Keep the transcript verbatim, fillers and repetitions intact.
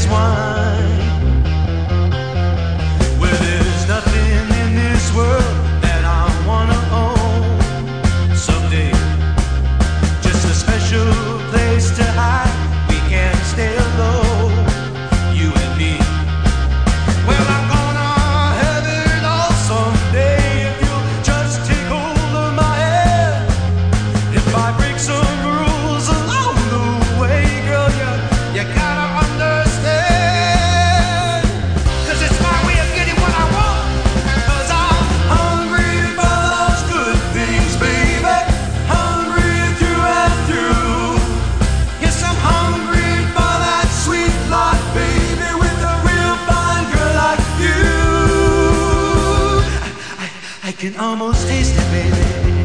as wine. Well, there's nothing in this world that I wanna own someday. Just a special place to hide. We can stay alone, you and me. Well, I'm gonna have it all someday if you'll just take hold of my hand. If I break some rules along the way, girl, you, you gotta understand. 'Cause it's my way of getting what I want. 'Cause I'm hungry for those good things, baby. Hungry through and through. Yes, I'm hungry for that sweet life, baby, with a real fine girl like you. I, I, I can almost taste it, baby.